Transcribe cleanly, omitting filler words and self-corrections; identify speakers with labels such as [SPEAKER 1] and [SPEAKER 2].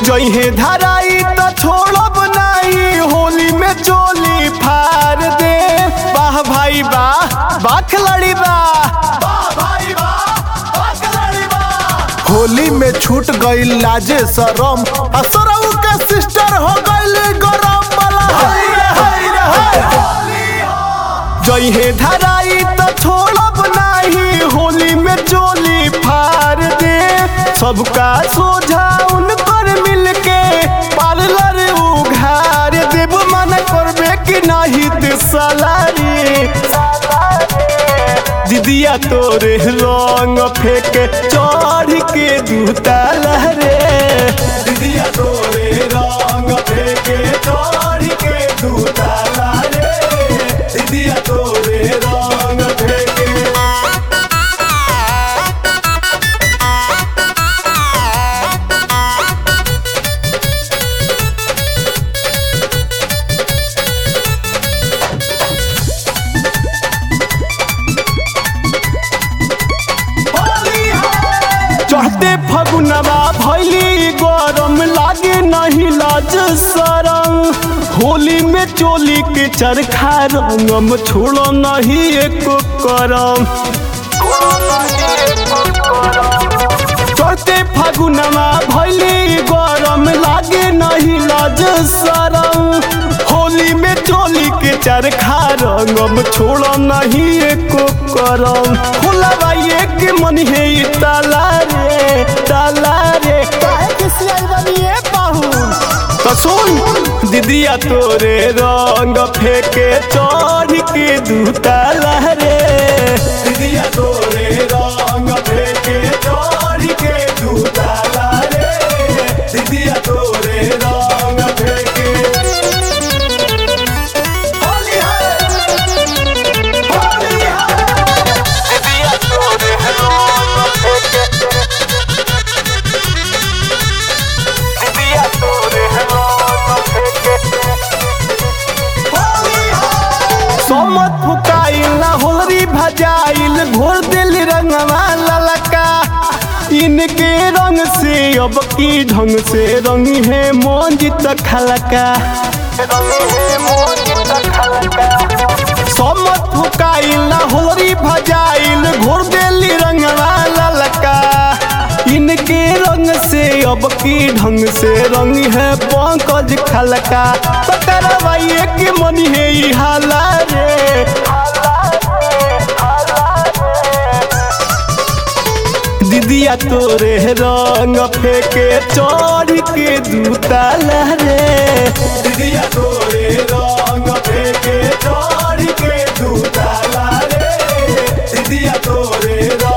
[SPEAKER 1] जइहे धराई तो छोड़ब नहीं, होली में चोली फाड़ दे। वाह भाई वाह, वाह खिलाड़ी वाह, होली में छूट गई लाजे शरम, असरऊ के सिस्टर हो गई गरम वाला। जइहे धराई तो छोड़ब नहीं, होली में चोली फाड़ दे। सबका सोझा उनकर मिलके पार्लर उघार देव, मन करबे कि नहीं दिसलारी। दीदिया तोरे रंग फेंके चढ़ के दूता लहरे, दीदिया तोरे रंग फेंके चढ़ के दूता लहरे, दीदिया तोरे रंग फेंके। चढ़ते फगुनवा भैली गरम, लागे नहीं लाज शरम। होली में चोली के चरखा रंगम, छोड़ो नहीं एको करम। चढ़ते फगुनवा भैली गरम, लागे नहीं लाज शरम। होली में चोली के चरखा रंगम, छोड़ो नहीं एको करम। फुलवा एक मन है ताला रे, ताला रे, काहे किसिया बनिए पाहुन। तो सुन दीदिया तोरे रंग फेंके चढ़ के दूता लहरे, दीदिया तोरे रंग फेंके चढ़ के दूता लहरे, दीदिया तोरे रंग फेंके। सोमत फुकाइल ना होलरी भजाइल, घोर दिल रंगवा ललका। इनके रंग से अब की ढंग से रंग है मोंजित खलका। सोमत फुकाइल ना होलरी भजाइल, घोर दिल रंगवा ललका। इनके रंग से अब की ढंग से रंग है पंकज खलका। तो करवाइए कि मन है ई हाला रे, दीदिया तोरे रंग फेंके चढ़ के दूता लहरे, दीदिया तोरे रंग फेंके चढ़ के दूता लहरे, दीदिया तोरे